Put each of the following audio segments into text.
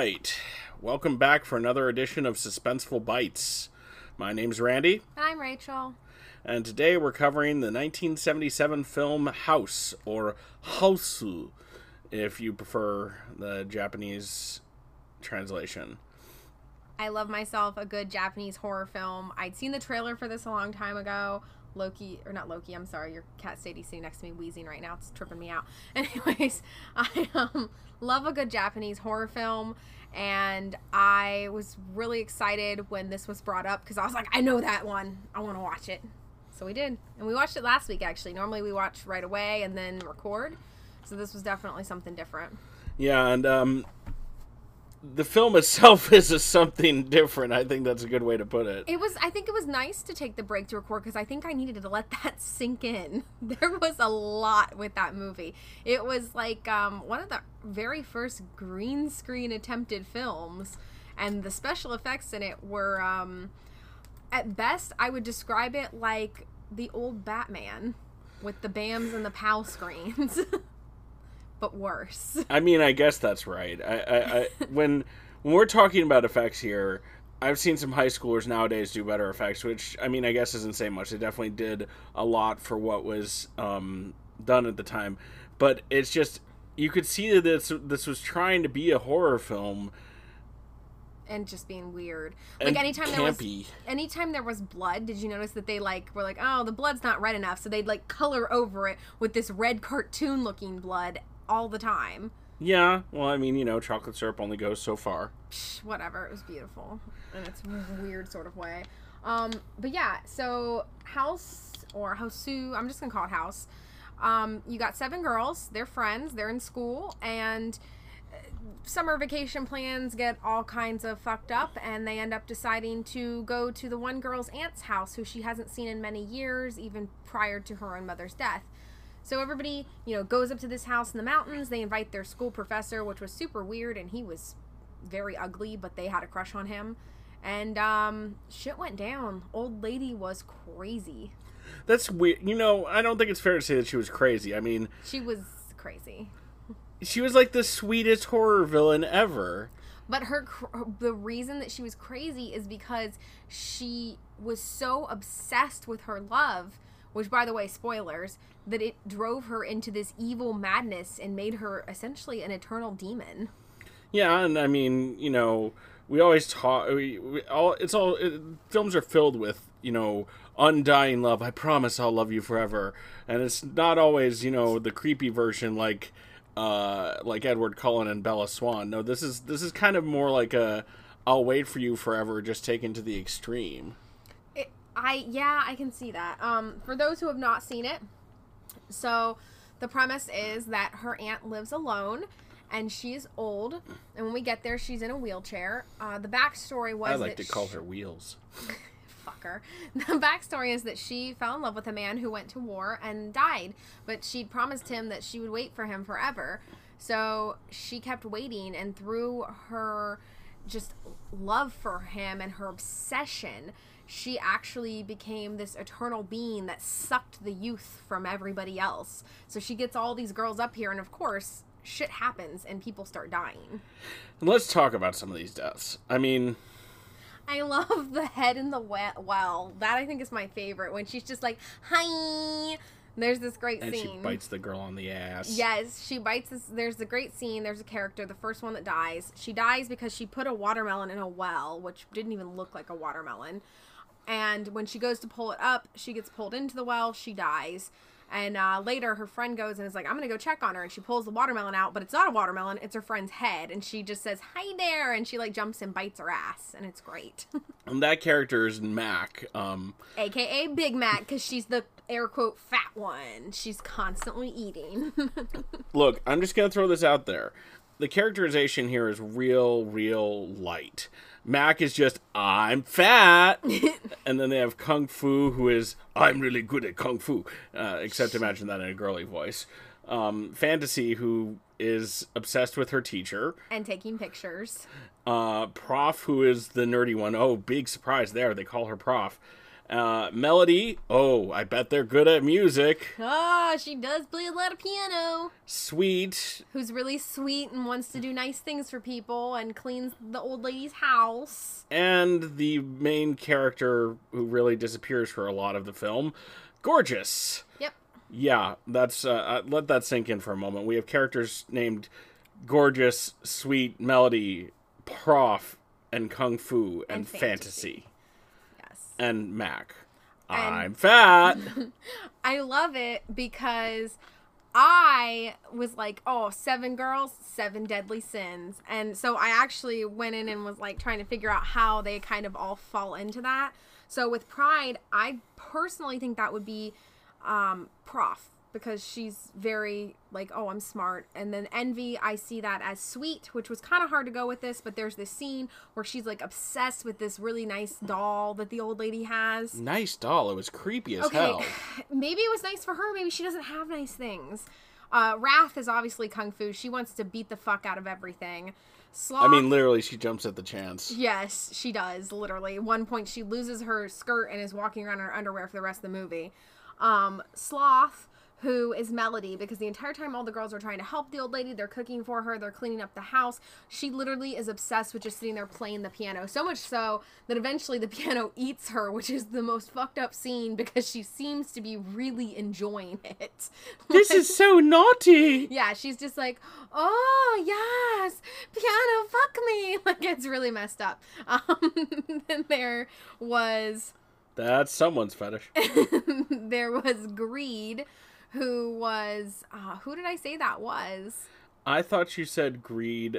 right. Welcome back for another edition of Suspenseful Bites. My name's Randy. I'm Rachel. And today we're covering the 1977 film House, or Hausu, if you prefer the Japanese translation. I love myself a good Japanese horror film. I'd seen the trailer for this a long time ago. Not Loki, I'm sorry, your cat Sadie sitting next to me wheezing right now. It's tripping me out. Anyways, I love a good Japanese horror film, and I was really excited when this was brought up because I was like, I know that one. I want to watch it. So we did. And we watched it last week, actually. Normally we watch right away and then record. So this was definitely something different. Yeah, and the film itself is something different. I think that's a good way to put it. I think it was nice to take the break to record because I think I needed to let that sink in. There was a lot with that movie. It was like one of the very first green screen attempted films, and the special effects in it were, at best, I would describe it like the old Batman with the BAMs and the PAL screens. But worse. I mean, I guess that's right. When we're talking about effects here, I've seen some high schoolers nowadays do better effects, which, I mean, I guess doesn't say much. They definitely did a lot for what was done at the time. But it's just, you could see that this was trying to be a horror film. And just being weird. And like campy. Anytime there was blood, did you notice that they were like, oh, the blood's not red enough, so they'd color over it with this red cartoon looking blood all the time. Yeah, well, I mean, chocolate syrup only goes so far. Psh, whatever, it was beautiful in its weird sort of way. But yeah, so House, or Hausu, I'm just gonna call it House. You got 7 girls, they're friends, they're in school, and summer vacation plans get all kinds of fucked up, and they end up deciding to go to the one girl's aunt's house, who she hasn't seen in many years, even prior to her own mother's death. So everybody, goes up to this house in the mountains. They invite their school professor, which was super weird, and he was very ugly, but they had a crush on him. And shit went down. Old lady was crazy. That's weird. I don't think it's fair to say that she was crazy. I mean, she was crazy. She was like the sweetest horror villain ever. But the reason that she was crazy is because she was so obsessed with her love, which, by the way, spoilers, that it drove her into this evil madness and made her essentially an eternal demon. Yeah, and I mean, we always talk. Films are filled with, undying love. I promise I'll love you forever, and it's not always, the creepy version like Edward Cullen and Bella Swan. No, this is kind of more like I'll wait for you forever, just taken to the extreme. I can see that. For those who have not seen it, so the premise is that her aunt lives alone, and she's old, and when we get there, she's in a wheelchair. The backstory was I like to call her Wheels. Fucker. The backstory is that she fell in love with a man who went to war and died, but she'd promised him that she would wait for him forever. So she kept waiting, and through her just love for him and her obsession, she actually became this eternal being that sucked the youth from everybody else. So she gets all these girls up here, and of course, shit happens and people start dying. And let's talk about some of these deaths. I mean, I love the head in the well. That, I think, is my favorite. When she's just like, hi. There's this great scene. And she bites the girl on the ass. Yes, she bites this. There's a great scene. There's a character, the first one that dies. She dies because she put a watermelon in a well, which didn't even look like a watermelon. And when she goes to pull it up, she gets pulled into the well. She dies. And later, her friend goes and is like, I'm going to go check on her. And she pulls the watermelon out, but it's not a watermelon. It's her friend's head. And she just says, hi there. And she jumps and bites her ass. And it's great. And that character is Mac. AKA Big Mac, because she's the air quote fat one. She's constantly eating. Look, I'm just going to throw this out there. The characterization here is real light. Mac is just, I'm fat. And then they have Kung Fu, who is, I'm really good at Kung Fu. Except imagine that in a girly voice. Fantasy, who is obsessed with her teacher. And taking pictures. Prof, who is the nerdy one. Oh, big surprise there. They call her Prof. Melody, oh, I bet they're good at music. Ah, she does play a lot of piano. Sweet. Who's really sweet and wants to do nice things for people and cleans the old lady's house. And the main character who really disappears for a lot of the film, Gorgeous. Yep. Yeah, that's let that sink in for a moment. We have characters named Gorgeous, Sweet, Melody, Prof, and Kung Fu, and Fantasy. Yes. And Mac. And I'm fat. I love it because I was like, oh, 7 girls, 7 deadly sins. And so I actually went in and was like trying to figure out how they kind of all fall into that. So with Pride, I personally think that would be Prof, because she's very like, oh, I'm smart. And then Envy, I see that as sweet, which was kind of hard to go with this, but there's this scene where she's like obsessed with this really nice doll that the old lady has. Nice doll. It was creepy as hell. Maybe it was nice for her. Maybe she doesn't have nice things. Wrath is obviously Kung Fu. She wants to beat the fuck out of everything. Sloth, I mean, literally, she jumps at the chance. yes, she does, literally. At one point, she loses her skirt and is walking around in her underwear for the rest of the movie. Sloth, who is Melody, because the entire time all the girls are trying to help the old lady, they're cooking for her, they're cleaning up the house. She literally is obsessed with just sitting there playing the piano. So much so that eventually the piano eats her, which is the most fucked up scene because she seems to be really enjoying it. This is so naughty. Yeah, she's just like, oh, yes, piano, fuck me. Like, it's really messed up. Then there was... That's someone's fetish. there was Greed, who was... who did I say that was? I thought you said Greed.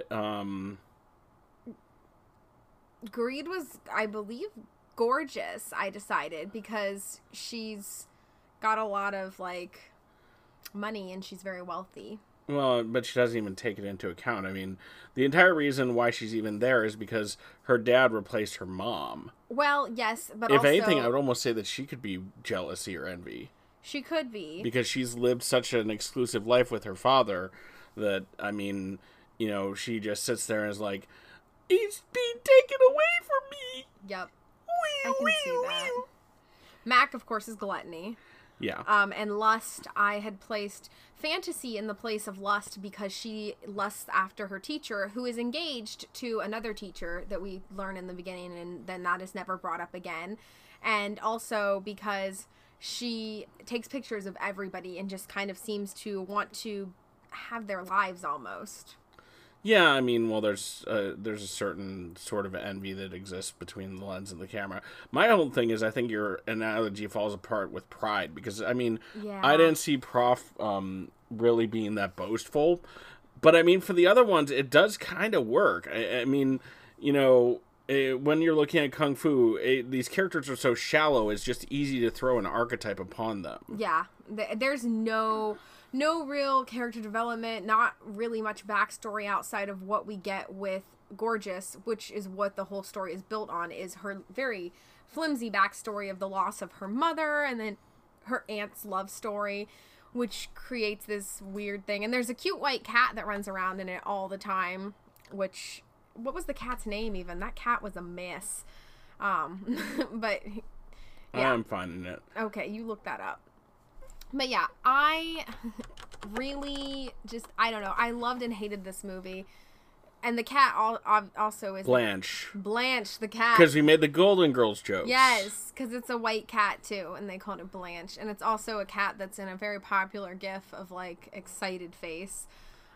Greed was, I believe, Gorgeous, I decided, because she's got a lot of, like, money and she's very wealthy. Well, but she doesn't even take it into account. I mean, the entire reason why she's even there is because her dad replaced her mom. Well, yes, but if also... anything, I would almost say that she could be jealousy or envy. She could be. Because she's lived such an exclusive life with her father that, I mean, you know, she just sits there and is like, he's being taken away from me. Yep. I can see that. Mac, of course, is Gluttony. Yeah. And Lust, I had placed Fantasy in the place of Lust because she lusts after her teacher, who is engaged to another teacher that we learn in the beginning, and then that is never brought up again. And also because she takes pictures of everybody and just kind of seems to want to have their lives almost. Yeah, I mean, well, there's a certain sort of envy that exists between the lens and the camera. My whole thing is, I think your analogy falls apart with Pride, because, I mean, Yeah. I didn't see Prof really being that boastful, but, I mean, for the other ones, it does kind of work. I mean, you know, when you're looking at Kung Fu, these characters are so shallow, it's just easy to throw an archetype upon them. Yeah, there's no real character development, not really much backstory outside of what we get with Gorgeous, which is what the whole story is built on, is her very flimsy backstory of the loss of her mother and then her aunt's love story, which creates this weird thing. And there's a cute white cat that runs around in it all the time, which, what was the cat's name even? That cat was a mess. But yeah. I'm finding it. Okay, you look that up. But yeah, I really just, I don't know, I loved and hated this movie. And the cat also is... Blanche. Blanche, the cat. Because we made the Golden Girls jokes. Yes, because it's a white cat too, and they called it Blanche. And it's also a cat that's in a very popular gif of, like, excited face.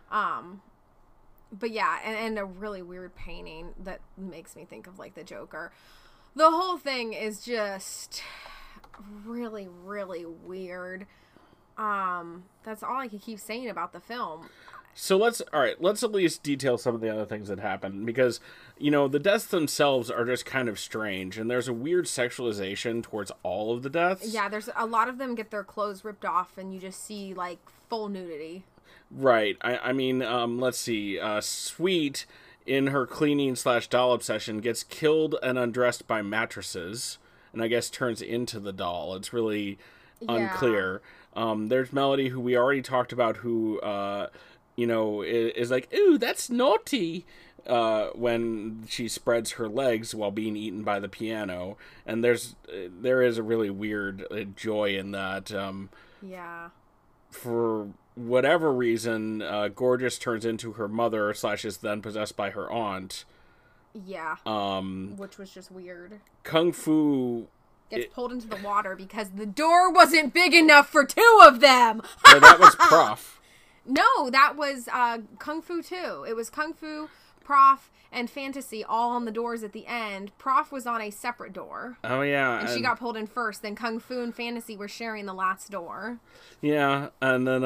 But yeah, and a really weird painting that makes me think of, like, the Joker. The whole thing is just really, really weird. That's all I could keep saying about the film. So let's at least detail some of the other things that happen, because, you know, the deaths themselves are just kind of strange, and there's a weird sexualization towards all of the deaths. Yeah, there's a lot of them get their clothes ripped off, and you just see, like, full nudity. Right. I mean, let's see. Sweet, in her cleaning/doll obsession, gets killed and undressed by mattresses, and I guess turns into the doll. It's really unclear. There's Melody, who we already talked about, who is like, ooh, that's naughty, when she spreads her legs while being eaten by the piano. And there is a really weird joy in that. Yeah. For whatever reason, Gorgeous turns into her mother / is then possessed by her aunt. Yeah. Which was just weird. Kung Fu gets pulled into the water because the door wasn't big enough for 2 of them. No, that was Prof. No, that was Kung Fu 2. It was Kung Fu, Prof, and Fantasy all on the doors at the end. Prof was on a separate door. Oh, yeah. And she got pulled in first. Then Kung Fu and Fantasy were sharing the last door. Yeah, and then,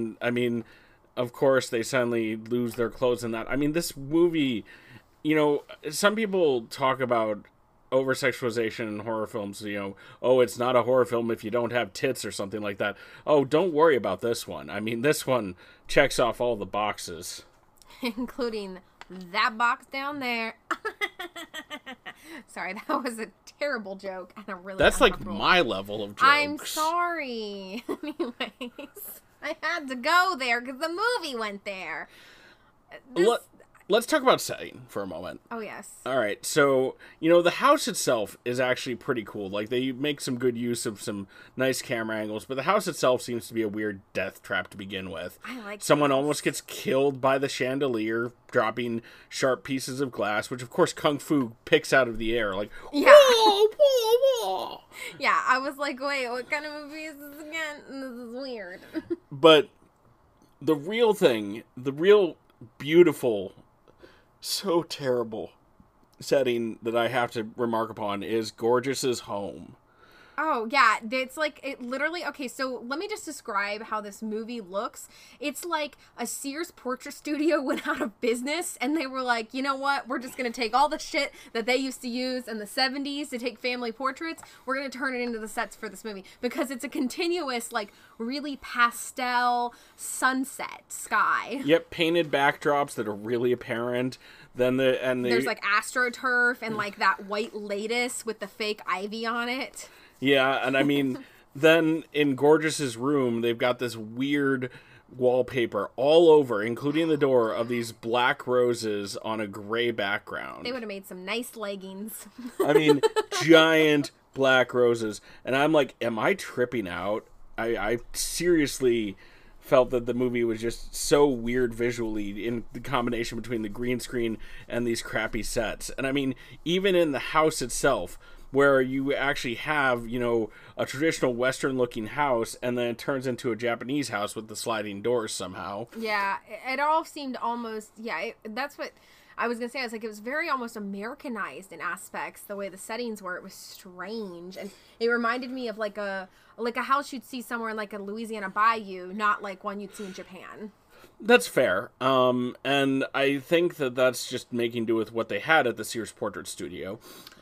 of course, they suddenly lose their clothes in that. I mean, this movie, some people talk about over-sexualization in horror films, oh, it's not a horror film if you don't have tits or something like that. Oh, don't worry about this one. I mean, this one checks off all the boxes. Including that box down there. Sorry, that was a terrible joke and a really That's like my level of jokes. I'm sorry. Anyways, I had to go there because the movie went there. Let's talk about setting for a moment. Oh, yes. All right. So, the house itself is actually pretty cool. Like, they make some good use of some nice camera angles, but the house itself seems to be a weird death trap to begin with. I like Someone almost gets killed by the chandelier, dropping sharp pieces of glass, which, of course, Kung Fu picks out of the air. Like, yeah. Whoa, whoa, whoa. Yeah, I was like, wait, what kind of movie is this again? This is weird. But the real thing, the real beautiful, so terrible setting that I have to remark upon is Gorgeous's home. Oh, yeah. It's like, it literally, okay, so let me just describe how this movie looks. It's like a Sears portrait studio went out of business, and they were like, you know what? We're just going to take all the shit that they used to use in the 70s to take family portraits. We're going to turn it into the sets for this movie. Because it's a continuous, like, really pastel sunset sky. Yep, painted backdrops that are really apparent. There's like AstroTurf and like that white lattice with the fake ivy on it. Yeah, and I mean, then in Gorgeous's room, they've got this weird wallpaper all over, including the door, of these black roses on a gray background. They would have made some nice leggings. I mean, giant black roses. And I'm like, am I tripping out? I seriously felt that the movie was just so weird visually in the combination between the green screen and these crappy sets. And I mean, even in the house itself, where you actually have, a traditional Western-looking house, and then it turns into a Japanese house with the sliding doors somehow. Yeah, it all seemed almost, that's what I was going to say. I was like, it was very almost Americanized in aspects, the way the settings were. It was strange, and it reminded me of like a house you'd see somewhere in like a Louisiana bayou, not like one you'd see in Japan. That's fair. And I think that that's just making do with what they had at the Sears Portrait Studio.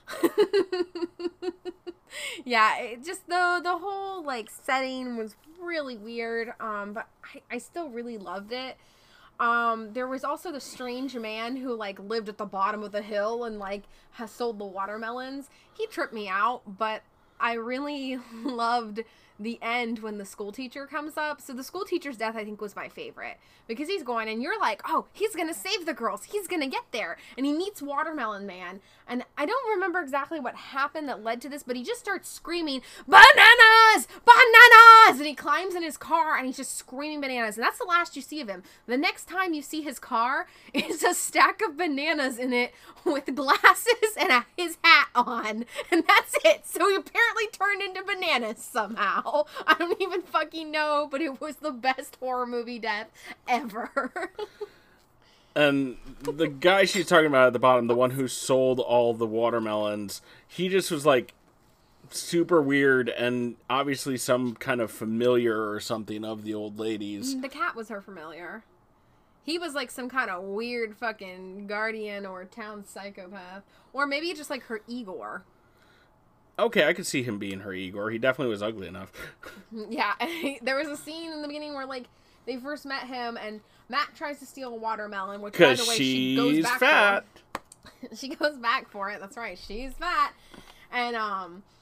Yeah, it just the whole like setting was really weird, but I still really loved it. There was also the strange man who like lived at the bottom of the hill and like has sold the watermelons. He tripped me out, but I really loved the end when the school teacher comes up. So the school teacher's death, I think, was my favorite because he's going and you're like, oh, he's going to save the girls. He's going to get there. And he meets Watermelon Man. And I don't remember exactly what happened that led to this, but he just starts screaming, bananas, bananas. And he climbs in his car and he's just screaming bananas. And that's the last you see of him. The next time you see his car is a stack of bananas in it with glasses and his hat on. And that's it. So he apparently turned into bananas somehow. I don't even fucking know, but it was the best horror movie death ever. And the guy she's talking about at the bottom, the one who sold all the watermelons, he just was like super weird and obviously some kind of familiar or something of the old ladies. The cat was her familiar. He was like some kind of weird fucking guardian or town psychopath. Or maybe just like her Igor. Okay, I could see him being her Igor. He definitely was ugly enough. Yeah, there was a scene in the beginning where, like, they first met him, and Matt tries to steal a watermelon, which, by the way, she goes back fat. for. She goes back for it. That's right, she's fat. And,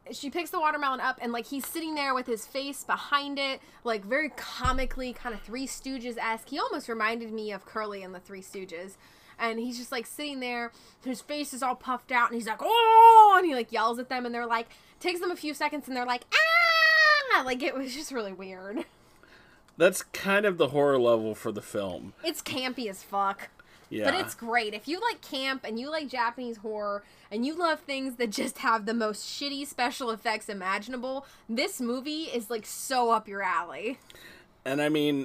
she picks the watermelon up, and like he's sitting there with his face behind it, like very comically, kind of Three Stooges-esque. He almost reminded me of Curly in the Three Stooges. And he's just like sitting there, his face is all puffed out, and he's like, oh, and he like yells at them, and they're like, takes them a few seconds, and they're like, ah, like it was just really weird. That's kind of the horror level for the film. It's campy as fuck. Yeah. But it's great. If you like camp and you like Japanese horror and you love things that just have the most shitty special effects imaginable, this movie is like so up your alley. And I mean,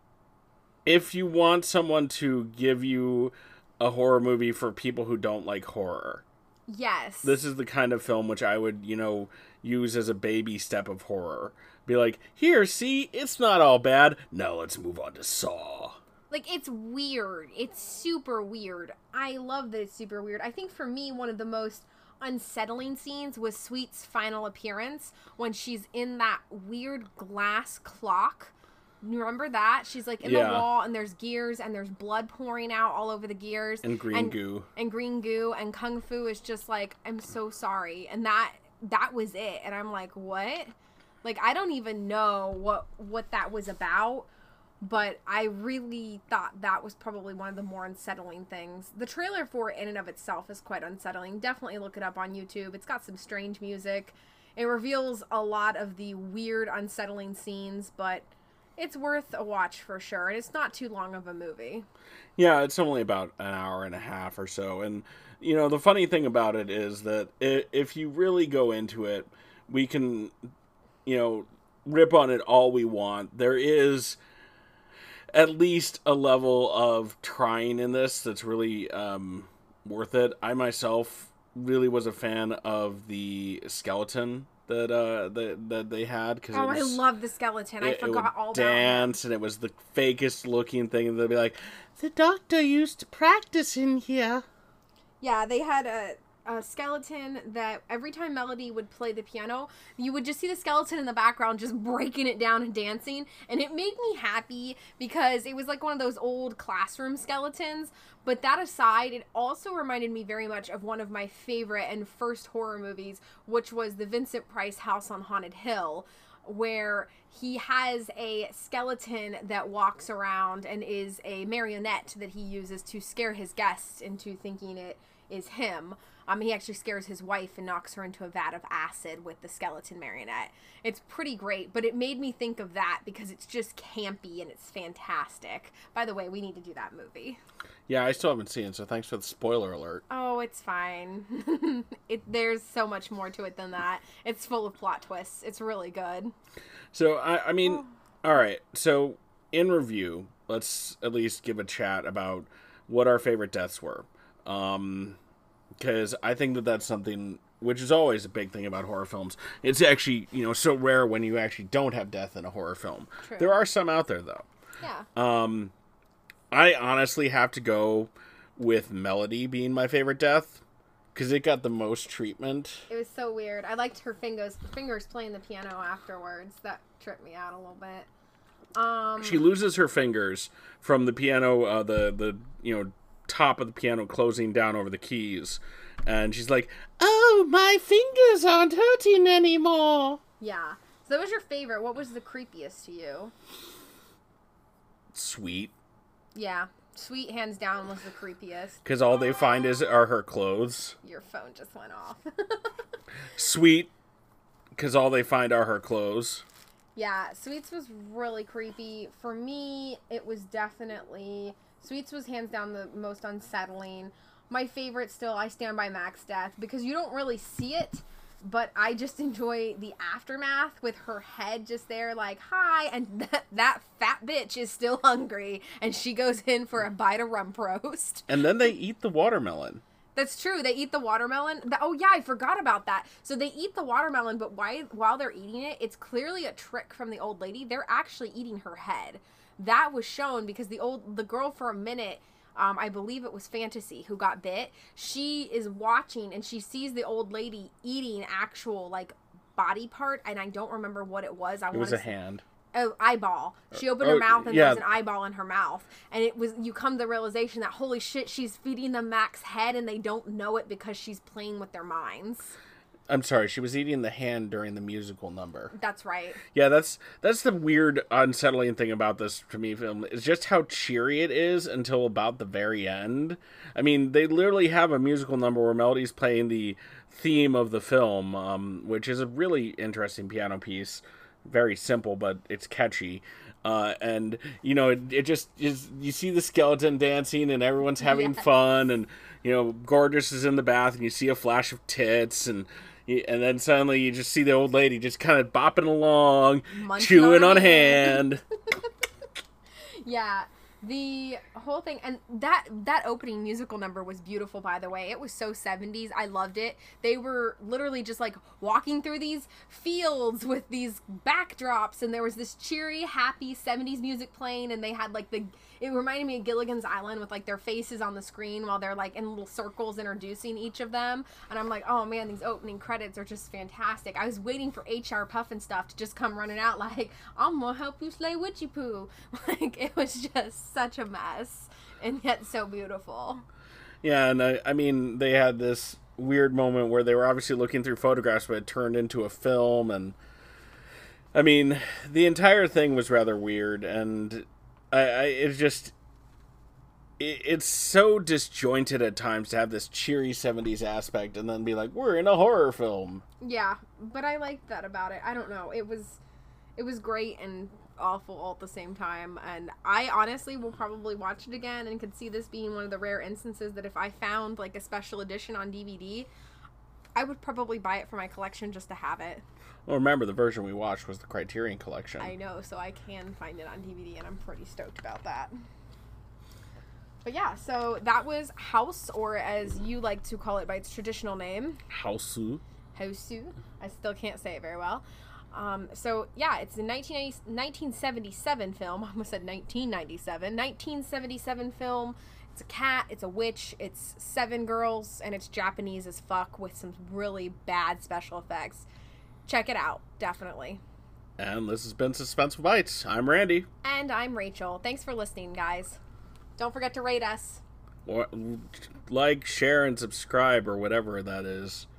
if you want someone to give you a horror movie for people who don't like horror. Yes. This is the kind of film which I would, use as a baby step of horror. Be like, here, see, it's not all bad. Now let's move on to Saw. Like, it's weird. It's super weird. I love that it's super weird. I think for me, one of the most unsettling scenes was Sweet's final appearance when she's in that weird glass clock. You remember that? She's like in the wall, and there's gears, and there's blood pouring out all over the gears. And green goo. And green goo, and Kung Fu is just like, I'm so sorry. And that was it. And I'm like, what? Like, I don't even know what that was about, but I really thought that was probably one of the more unsettling things. The trailer for it in and of itself is quite unsettling. Definitely look it up on YouTube. It's got some strange music. It reveals a lot of the weird, unsettling scenes, but it's worth a watch for sure, and it's not too long of a movie. Yeah, it's only about an hour and a half or so, and, the funny thing about it is that if you really go into it, we can, rip on it all we want. There is at least a level of trying in this that's really worth it. I myself really was a fan of the skeleton that they had. Cause I love the skeleton. I forgot all about it. Dance, and it was the fakest looking thing. And they'd be like, the doctor used to practice in here. Yeah, they had a skeleton that every time Melody would play the piano, you would just see the skeleton in the background just breaking it down and dancing, and it made me happy because it was like one of those old classroom skeletons. But that aside, it also reminded me very much of one of my favorite and first horror movies, which was the Vincent Price House on Haunted Hill, where he has a skeleton that walks around and is a marionette that he uses to scare his guests into thinking it is him. He actually scares his wife and knocks her into a vat of acid with the skeleton marionette. It's pretty great, but it made me think of that because it's just campy and it's fantastic. By the way, we need to do that movie. Yeah, I still haven't seen it, so thanks for the spoiler alert. Oh, it's fine. There's so much more to it than that. It's full of plot twists. It's really good. So, I mean, all right. So, in review, let's at least give a chat about what our favorite deaths were. Because I think that's something which is always a big thing about horror films. It's actually, so rare when you actually don't have death in a horror film. True. There are some out there, though. Yeah. I honestly have to go with Melody being my favorite death, because it got the most treatment. It was so weird. I liked her fingers playing the piano afterwards. That tripped me out a little bit. She loses her fingers from the piano, the top of the piano closing down over the keys, and she's like, oh, my fingers aren't hurting anymore. Yeah. So that was your favorite. What was the creepiest to you? Sweet. Yeah. Sweet, hands down, was the creepiest. Because all they find are her clothes. Your phone just went off. Sweet, because all they find are her clothes. Yeah, Sweets was really creepy. For me, it was definitely... Sweets was hands down the most unsettling. My favorite still, I stand by Mac's death, because you don't really see it, but I just enjoy the aftermath with her head just there like, hi, and that fat bitch is still hungry, and she goes in for a bite of rump roast. And then they eat the watermelon. That's true. They eat the watermelon. Oh, yeah, I forgot about that. So they eat the watermelon, but while they're eating it, it's clearly a trick from the old lady. They're actually eating her head. That was shown because the girl for a minute, I believe it was Fantasy, who got bit. She is watching and she sees the old lady eating actual body part, and I don't remember what it was. It was a hand. Oh, eyeball. She opened her mouth and there was an eyeball in her mouth. And you come to the realization that, holy shit, she's feeding them Mac's head and they don't know it because she's playing with their minds. I'm sorry, she was eating the hand during the musical number. That's right. Yeah, that's the weird, unsettling thing about this, to me, film, is just how cheery it is until about the very end. I mean, they literally have a musical number where Melody's playing the theme of the film, which is a really interesting piano piece. Very simple, but it's catchy. And, you know, it just is, you see the skeleton dancing and everyone's having fun, and, you know, Gorgeous is in the bath and you see a flash of tits, and then suddenly you just see the old lady just kind of bopping along, chewing on hand. Yeah, the whole thing, and that opening musical number was beautiful, by the way. It was so 70s. I loved it. They were literally just like walking through these fields with these backdrops, and there was this cheery, happy 70s music playing, and they had like it reminded me of Gilligan's Island with like their faces on the screen while they're like in little circles introducing each of them. And I'm like, oh man, these opening credits are just fantastic. I was waiting for HR Puffenstuff to just come running out like, I'm gonna help you slay Witchy Poo. Like, it was just such a mess, and yet so beautiful. Yeah, and I mean, they had this weird moment where they were obviously looking through photographs, but it turned into a film, and I mean, the entire thing was rather weird, and it's so disjointed at times to have this cheery 70s aspect and then be like, we're in a horror film. Yeah, but I liked that about it. I don't know. It was great and awful all at the same time, and I honestly will probably watch it again and could see this being one of the rare instances that if I found like a special edition on DVD, I would probably buy it for my collection just to have it. Well, remember, the version we watched was the Criterion Collection. I know, so I can find it on DVD, and I'm pretty stoked about that. But yeah, so that was House, or as you like to call it by its traditional name, Hausu. Hausu. I still can't say it very well. So yeah, it's a 1977 film. I almost said 1997. 1977 film. It's a cat, it's a witch, it's 7 girls, and it's Japanese as fuck with some really bad special effects. Check it out, definitely. And this has been Suspenseful Bites. I'm Randy. And I'm Rachel. Thanks for listening, guys. Don't forget to rate us. Like, share, and subscribe, or whatever that is.